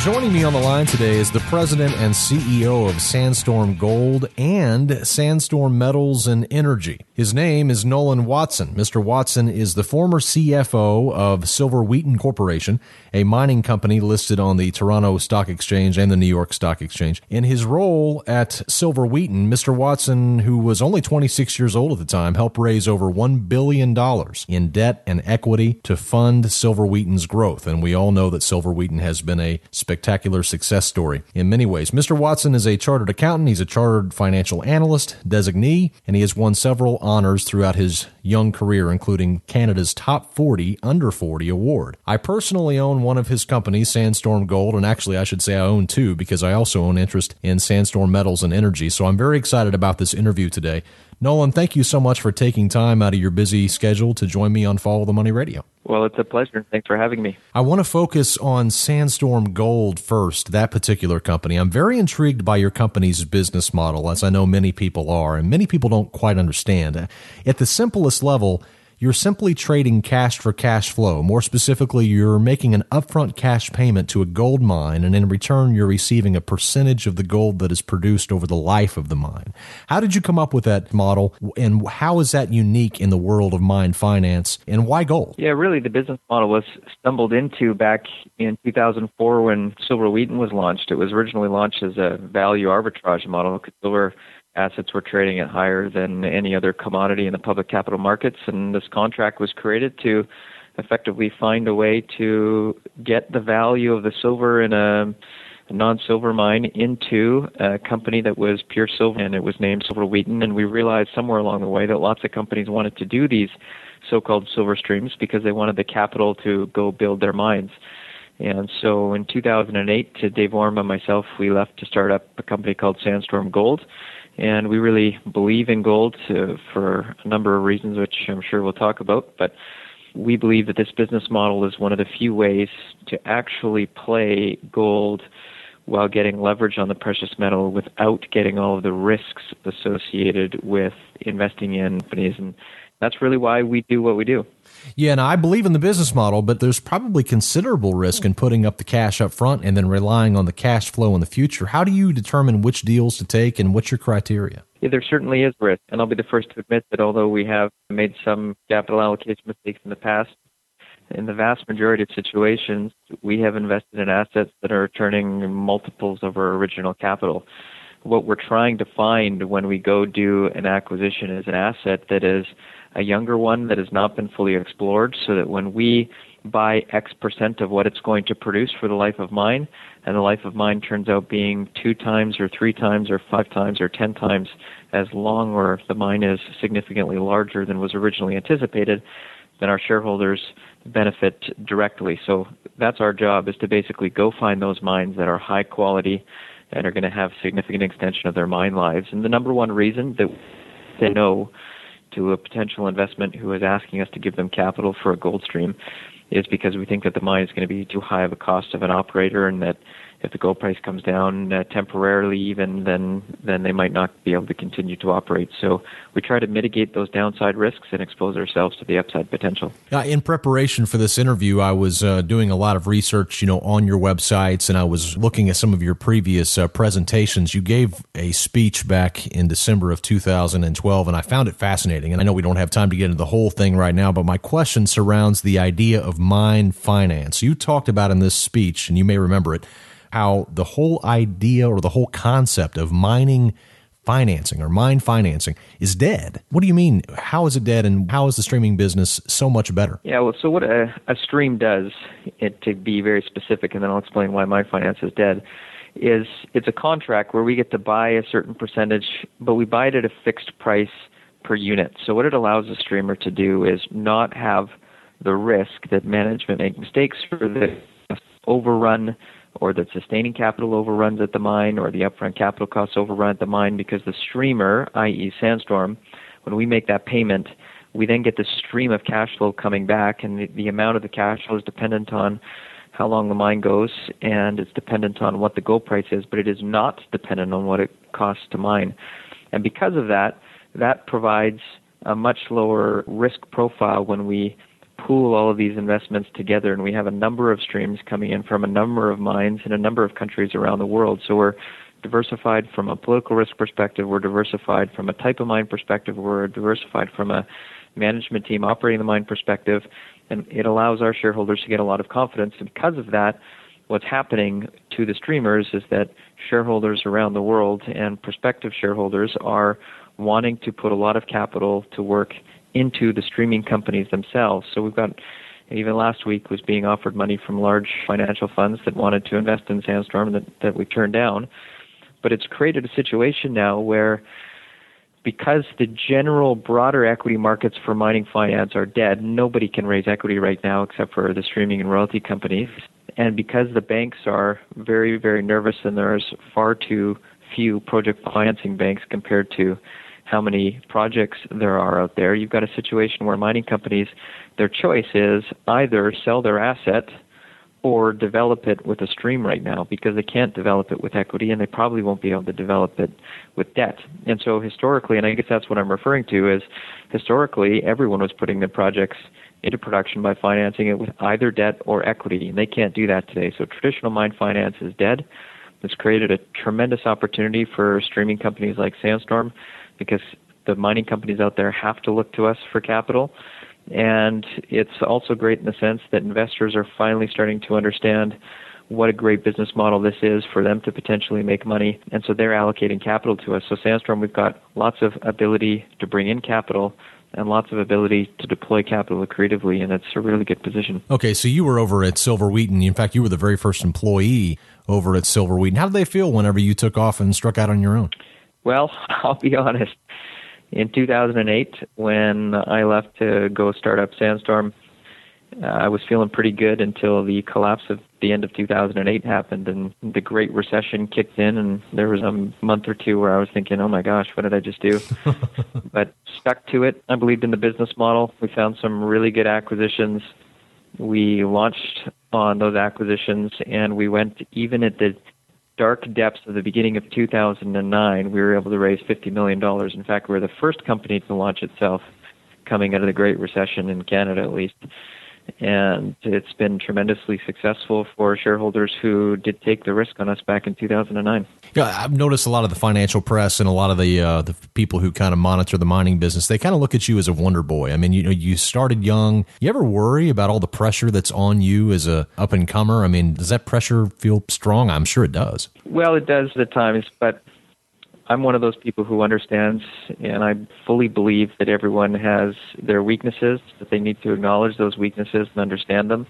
Joining me on the line today is the president and CEO of Sandstorm Gold and Sandstorm Metals and Energy. His name is Nolan Watson. Mr. Watson is the former CFO of Silver Wheaton Corporation, a mining company listed on the Toronto Stock Exchange and the New York Stock Exchange. In his role at Silver Wheaton, Mr. Watson, who was only 26 years old at the time, helped raise over $1 billion in debt and equity to fund Silver Wheaton's growth. And we all know that Silver Wheaton has been a spectacular success story in many ways. Mr. Watson is a chartered accountant. He's a chartered financial analyst designee, and he has won several honors throughout his young career, including Canada's Top 40 Under 40 award. I personally own one of his companies, Sandstorm Gold, and actually I should say I own two because I also own interest in Sandstorm Metals and Energy. So I'm very excited about this interview today. Nolan, thank you so much for taking time out of your busy schedule to join me on Follow the Money Radio. Well, it's a pleasure. Thanks for having me. I want to focus on Sandstorm Gold first, that particular company. I'm very intrigued by your company's business model, as I know many people are, and many people don't quite understand. At the simplest level, you're simply trading cash for cash flow. More specifically, you're making an upfront cash payment to a gold mine, and in return, you're receiving a percentage of the gold that is produced over the life of the mine. How did you come up with that model, and how is that unique in the world of mine finance, and why gold? Yeah, really, the business model was stumbled into back in 2004 when Silver Wheaton was launched. It was originally launched as a value arbitrage model because silver assets were trading at higher than any other commodity in the public capital markets, and this contract was created to effectively find a way to get the value of the silver in a non-silver mine into a company that was pure silver, and it was named Silver Wheaton. And we realized somewhere along the way that lots of companies wanted to do these so-called silver streams because they wanted the capital to go build their mines. And so in 2008, Dave Worm and myself, we left to start up a company called Sandstorm Gold. And we really believe in gold for a number of reasons, which I'm sure we'll talk about. But we believe that this business model is one of the few ways to actually play gold while getting leverage on the precious metal without getting all of the risks associated with investing in companies. And that's really why we do what we do. Yeah, and I believe in the business model, but there's probably considerable risk in putting up the cash up front and then relying on the cash flow in the future. How do you determine which deals to take, and what's your criteria? Yeah, there certainly is risk, and I'll be the first to admit that although we have made some capital allocation mistakes in the past, in the vast majority of situations, we have invested in assets that are turning multiples of our original capital. What we're trying to find when we go do an acquisition is an asset that is a younger one that has not been fully explored, so that when we buy X percent of what it's going to produce for the life of mine, and the life of mine turns out being 2 times or 3 times or 5 times or 10 times as long, or if the mine is significantly larger than was originally anticipated, then our shareholders benefit directly. So that's our job, is to basically go find those mines that are high quality and are going to have significant extension of their mine lives. And the number one reason that they know to a potential investment who is asking us to give them capital for a gold stream is because we think that the mine is going to be too high of a cost of an operator, and that if the gold price comes down temporarily even, then they might not be able to continue to operate. So we try to mitigate those downside risks and expose ourselves to the upside potential. In preparation for this interview, I was doing a lot of research, on your websites, and I was looking at some of your previous presentations. You gave a speech back in December of 2012, and I found it fascinating. And I know we don't have time to get into the whole thing right now, but my question surrounds the idea of mine finance. You talked about in this speech, and you may remember it, how the whole idea or the whole concept of mining financing or mine financing is dead. What do you mean? How is it dead, and how is the streaming business so much better? Yeah, well, so what a stream does, to be very specific, and then I'll explain why mine finance is dead, is it's a contract where we get to buy a certain percentage, but we buy it at a fixed price per unit. So what it allows a streamer to do is not have the risk that management make mistakes or the overrun, or that sustaining capital overruns at the mine, or the upfront capital costs overrun at the mine, because the streamer, i.e. Sandstorm, when we make that payment, we then get the stream of cash flow coming back, and the amount of the cash flow is dependent on how long the mine goes, and it's dependent on what the gold price is, but it is not dependent on what it costs to mine. And because of that, that provides a much lower risk profile when we pool all of these investments together, and we have a number of streams coming in from a number of mines in a number of countries around the world. So we're diversified from a political risk perspective, we're diversified from a type of mine perspective, we're diversified from a management team operating the mine perspective, and it allows our shareholders to get a lot of confidence. And because of that, what's happening to the streamers is that shareholders around the world and prospective shareholders are wanting to put a lot of capital to work into the streaming companies themselves. So we've got, even last week, was being offered money from large financial funds that wanted to invest in Sandstorm that we turned down. But it's created a situation now where, because the general broader equity markets for mining finance are dead, nobody can raise equity right now except for the streaming and royalty companies. And because the banks are very, very nervous, and there's far too few project financing banks compared to how many projects there are out there, you've got a situation where mining companies, their choice is either sell their asset or develop it with a stream right now, because they can't develop it with equity, and they probably won't be able to develop it with debt. And so historically, and I guess that's what I'm referring to, is historically everyone was putting their projects into production by financing it with either debt or equity, and they can't do that today. So traditional mine finance is dead. It's created a tremendous opportunity for streaming companies like Sandstorm, because the mining companies out there have to look to us for capital. And it's also great in the sense that investors are finally starting to understand what a great business model this is for them to potentially make money. And so they're allocating capital to us. So Sandstorm, we've got lots of ability to bring in capital and lots of ability to deploy capital creatively, and it's a really good position. Okay, so you were over at Silver Wheaton. In fact, you were the very first employee over at Silver Wheaton. How did they feel whenever you took off and struck out on your own? Well, I'll be honest. In 2008, when I left to go start up Sandstorm, I was feeling pretty good until the collapse of the end of 2008 happened, and the Great Recession kicked in, and there was a month or two where I was thinking, oh my gosh, what did I just do? But stuck to it. I believed in the business model. We found some really good acquisitions. We launched on those acquisitions, and we went, even at the dark depths of the beginning of 2009, we were able to raise $50 million. In fact, we were the first company to launch itself coming out of the Great Recession, in Canada at least. And it's been tremendously successful for shareholders who did take the risk on us back in 2009. Yeah, I've noticed a lot of the financial press and a lot of the people who kind of monitor the mining business, they kind of look at you as a wonder boy. I mean, you started young. You ever worry about all the pressure that's on you as a up-and-comer? I mean, does that pressure feel strong? I'm sure it does. Well, it does at times, but I'm one of those people who understands, and I fully believe that everyone has their weaknesses, that they need to acknowledge those weaknesses and understand them.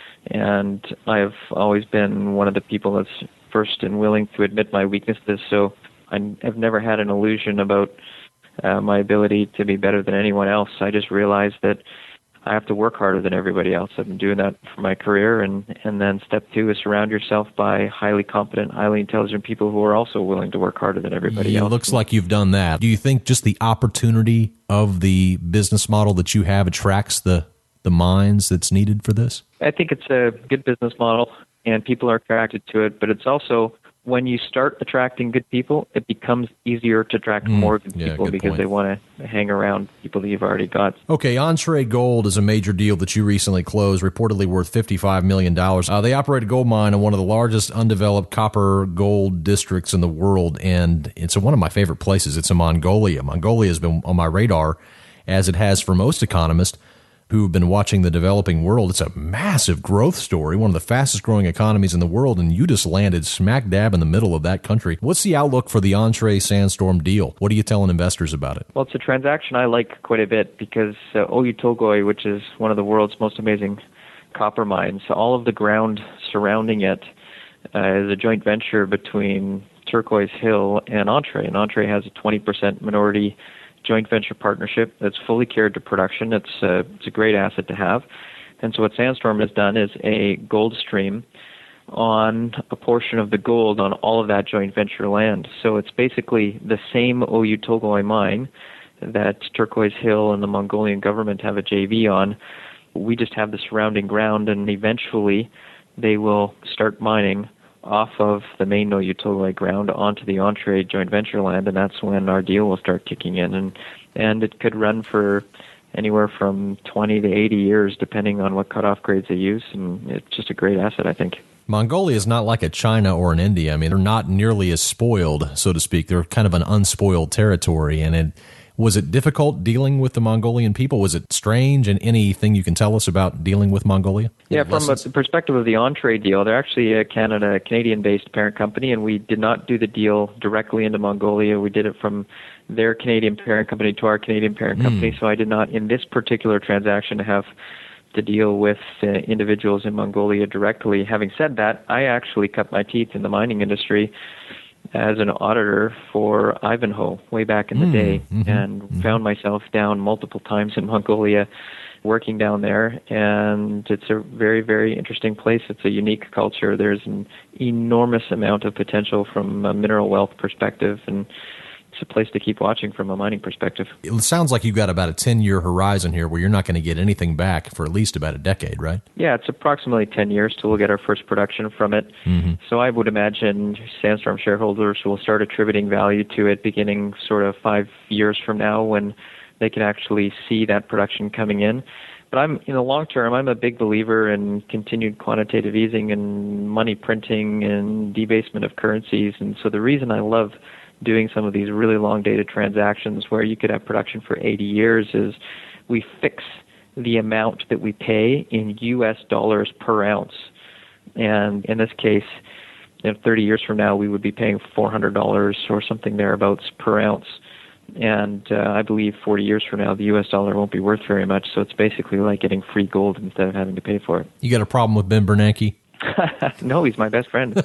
And I've always been one of the people that's first and willing to admit my weaknesses, so I've never had an illusion about my ability to be better than anyone else. I just realized that I have to work harder than everybody else. I've been doing that for my career. And then step two is surround yourself by highly competent, highly intelligent people who are also willing to work harder than everybody else. It looks like you've done that. Do you think just the opportunity of the business model that you have attracts the minds that's needed for this? I think it's a good business model, and people are attracted to it. But it's also, when you start attracting good people, it becomes easier to attract more good people, good because point. they want to hang around people that you've already got. Okay, Entrée Gold is a major deal that you recently closed, reportedly worth $55 million. They operate a gold mine in one of the largest undeveloped copper gold districts in the world, and it's one of my favorite places. It's in Mongolia. Mongolia has been on my radar, as it has for most economists who've been watching the developing world. It's a massive growth story, one of the fastest growing economies in the world, and you just landed smack dab in the middle of that country. What's the outlook for the Entrée Sandstorm deal? What are you telling investors about it? Well, it's a transaction I like quite a bit, because Oyu Tolgoi, which is one of the world's most amazing copper mines, all of the ground surrounding it is a joint venture between Turquoise Hill and Entrée. And Entrée has a 20% minority joint venture partnership that's fully carried to production. It's a great asset to have. And so what Sandstorm has done is a gold stream on a portion of the gold on all of that joint venture land. So it's basically the same Oyu Tolgoi mine that Turquoise Hill and the Mongolian government have a JV on. We just have the surrounding ground, and eventually they will start mining off of the main Oyu Tolgoi ground onto the Entrée joint venture land, and that's when our deal will start kicking in. And it could run for anywhere from 20 to 80 years, depending on what cutoff grades they use. And it's just a great asset, I think. Mongolia is not like a China or an India. I mean, they're not nearly as spoiled, so to speak. They're kind of an unspoiled territory. And was it difficult dealing with the Mongolian people? Was it strange? And anything you can tell us about dealing with Mongolia? Yeah, from the perspective of the Entree deal, they're actually a Canadian-based parent company, and we did not do the deal directly into Mongolia. We did it from their Canadian parent company to our Canadian parent company. So I did not, in this particular transaction, have to deal with individuals in Mongolia directly. Having said that, I actually cut my teeth in the mining industry as an auditor for Ivanhoe way back in the day, and found myself down multiple times in Mongolia working down there. And it's a very, very interesting place. It's a unique culture. There's an enormous amount of potential from a mineral wealth perspective, and it's a place to keep watching from a mining perspective. It sounds like you've got about a 10-year horizon here where you're not going to get anything back for at least about a decade, right? Yeah, it's approximately 10 years till we'll get our first production from it. So I would imagine Sandstorm shareholders will start attributing value to it beginning sort of 5 years from now, when they can actually see that production coming in. But in the long term, I'm a big believer in continued quantitative easing and money printing and debasement of currencies. And so the reason I love doing some of these really long-dated transactions where you could have production for 80 years is we fix the amount that we pay in U.S. dollars per ounce. And in this case, 30 years from now, we would be paying $400 or something thereabouts per ounce. And I believe 40 years from now, the U.S. dollar won't be worth very much. So it's basically like getting free gold instead of having to pay for it. You got a problem with Ben Bernanke? No, he's my best friend.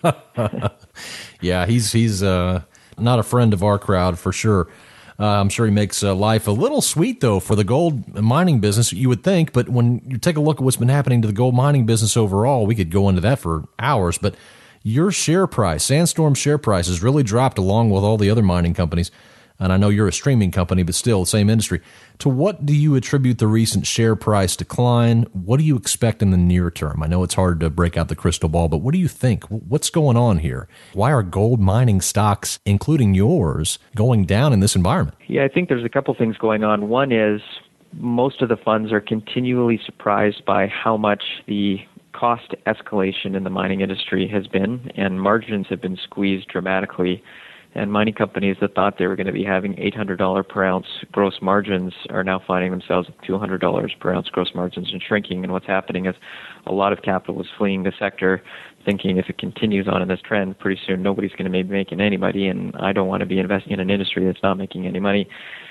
Yeah, he's not a friend of our crowd for sure. I'm sure he makes life a little sweet, though, for the gold mining business, you would think. But when you take a look at what's been happening to the gold mining business overall, we could go into that for hours. But your share price, Sandstorm share price, has really dropped along with all the other mining companies. And I know you're a streaming company, but still the same industry. To what do you attribute the recent share price decline? What do you expect in the near term? I know it's hard to break out the crystal ball, but what do you think? What's going on here? Why are gold mining stocks, including yours, going down in this environment? Yeah, I think there's a couple things going on. One is most of the funds are continually surprised by how much the cost escalation in the mining industry has been, and margins have been squeezed dramatically. And mining companies that thought they were going to be having $800 per ounce gross margins are now finding themselves at $200 per ounce gross margins and shrinking. And what's happening is a lot of capital is fleeing the sector, thinking if it continues on in this trend, pretty soon nobody's going to be making any money, and I don't want to be investing in an industry that's not making any money.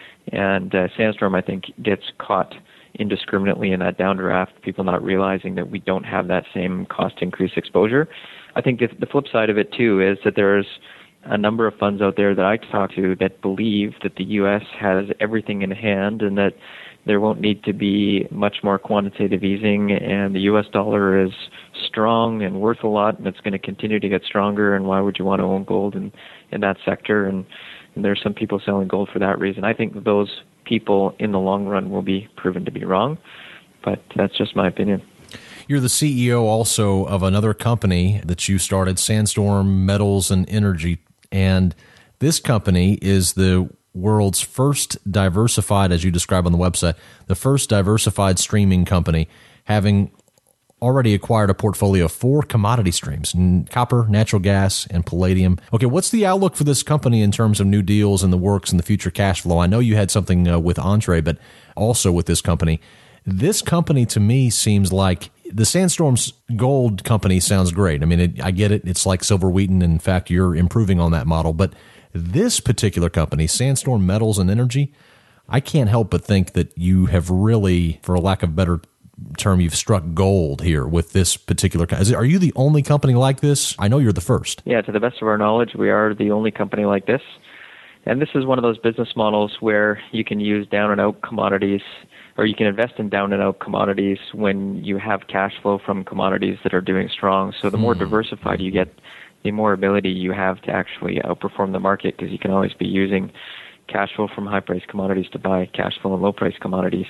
And Sandstorm, I think, gets caught indiscriminately in that downdraft, people not realizing that we don't have that same cost increase exposure. I think the flip side of it, too, is that there's a number of funds out there that I talk to that believe that the U.S. has everything in hand and that there won't need to be much more quantitative easing, and the U.S. dollar is strong and worth a lot, and it's going to continue to get stronger, and why would you want to own gold in that sector? And there's some people selling gold for that reason. I think those people in the long run will be proven to be wrong, but that's just my opinion. You're the CEO also of another company that you started, Sandstorm Metals and Energy. And this company is the world's first diversified, as you describe on the website, the first diversified streaming company, having already acquired a portfolio of 4 commodity streams: copper, natural gas, and palladium. Okay, what's the outlook for this company in terms of new deals and the works and the future cash flow? I know you had something with Entree, but also with this company. This company, to me, seems like the Sandstorm's gold company sounds great. I mean, I get it. It's like Silver Wheaton. In fact, you're improving on that model. But this particular company, Sandstorm Metals and Energy, I can't help but think that you have really, for a lack of a better term, you've struck gold here with this particular company. Are you the only company like this? I know you're the first. Yeah, to the best of our knowledge, we are the only company like this. And this is one of those business models where you can use down-and-out commodities, or you can invest in down-and-out commodities when you have cash flow from commodities that are doing strong. So the more diversified you get, the more ability you have to actually outperform the market, because you can always be using cash flow from high-priced commodities to buy cash flow in low-priced commodities.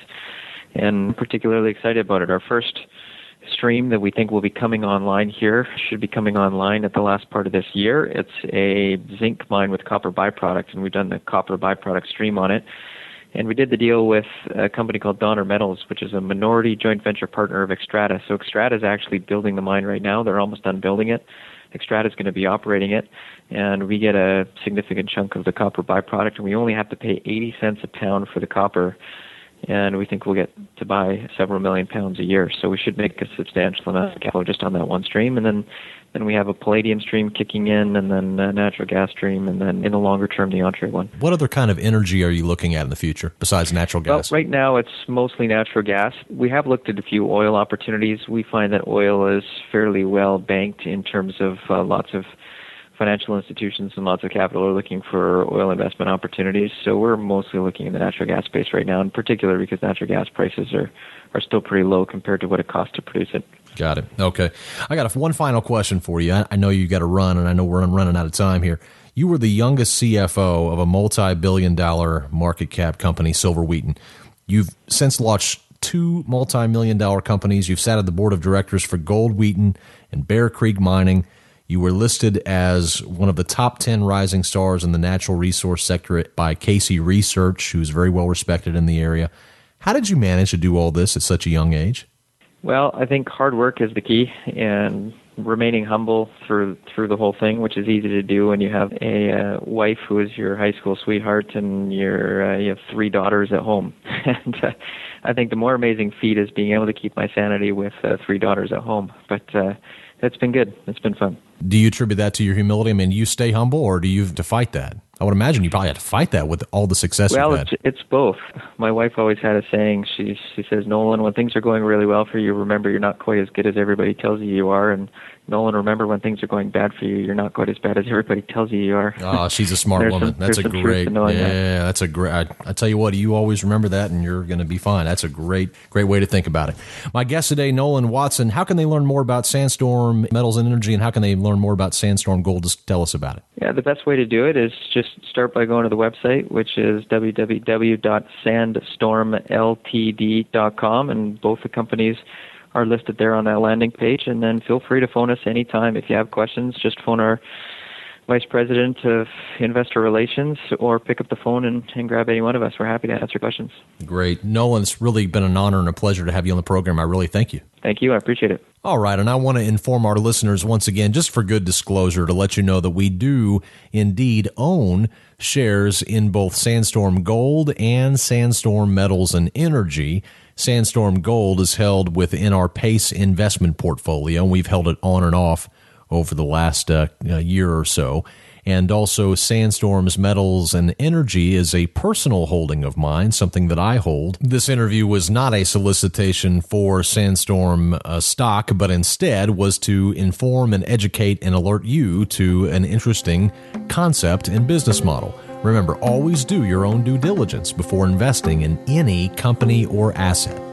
And I'm particularly excited about it. Our first stream that we think will be coming online here should be coming online at the last part of this year. It's a zinc mine with copper byproducts, and we've done the copper byproduct stream on it. And we did the deal with a company called Donner Metals, which is a minority joint venture partner of Xstrata. So Xstrata is actually building the mine right now. They're almost done building it. Xstrata is going to be operating it, and we get a significant chunk of the copper byproduct, and we only have to pay 80 cents a pound for the copper, and we think we'll get to buy several million pounds a year. So we should make a substantial amount of capital just on that one stream, and then we have a palladium stream kicking in, and then a natural gas stream, and then in the longer term, the Entrée one. What other kind of energy are you looking at in the future besides natural gas? Well, right now it's mostly natural gas. We have looked at a few oil opportunities. We find that oil is fairly well banked in terms of lots of financial institutions and lots of capital are looking for oil investment opportunities. So we're mostly looking in the natural gas space right now, in particular because natural gas prices are still pretty low compared to what it costs to produce it. Got it. Okay. I got one final question for you. I know you got to run, and I know we're running out of time here. You were the youngest CFO of a multi-billion-dollar market cap company, Silver Wheaton. You've since launched 2 multi-million-dollar companies. You've sat at the board of directors for Gold Wheaton and Bear Creek Mining. You were listed as one of the top 10 rising stars in the natural resource sector by Casey Research, who's very well respected in the area. How did you manage to do all this at such a young age? Well, I think hard work is the key, and remaining humble through the whole thing, which is easy to do when you have a wife who is your high school sweetheart and you have 3 daughters at home. And I think the more amazing feat is being able to keep my sanity with 3 daughters at home. But it's been good. It's been fun. Do you attribute that to your humility? I mean, do you stay humble, or do you have to fight that? I would imagine you probably had to fight that with all the success you've had. Well, it's both. My wife always had a saying. She says, Nolan, when things are going really well for you, remember you're not quite as good as everybody tells you are. And Nolan, remember when things are going bad for you, you're not quite as bad as everybody tells you are. Oh, she's a smart woman. That's a great. Yeah, that's a great. I tell you what, you always remember that, and you're going to be fine. That's a great way to think about it. My guest today, Nolan Watson. How can they learn more about Sandstorm Metals and Energy, and how can they learn more about Sandstorm Gold? Just tell us about it. Yeah, the best way to do it is just start by going to the website, which is www.sandstormltd.com, and both the companies are listed there on that landing page. And then feel free to phone us anytime. If you have questions, just phone our Vice President of Investor Relations or pick up the phone and grab any one of us. We're happy to answer questions. Great. Nolan, it's really been an honor and a pleasure to have you on the program. I really thank you. Thank you. I appreciate it. All right, and I want to inform our listeners once again, just for good disclosure, to let you know that we do indeed own shares in both Sandstorm Gold and Sandstorm Metals and Energy. Sandstorm Gold is held within our PACE investment portfolio, and we've held it on and off over the last year or so. And also Sandstorm's Metals and Energy is a personal holding of mine, something that I hold. This interview was not a solicitation for Sandstorm stock, but instead was to inform and educate and alert you to an interesting concept and business model. Remember, always do your own due diligence before investing in any company or asset.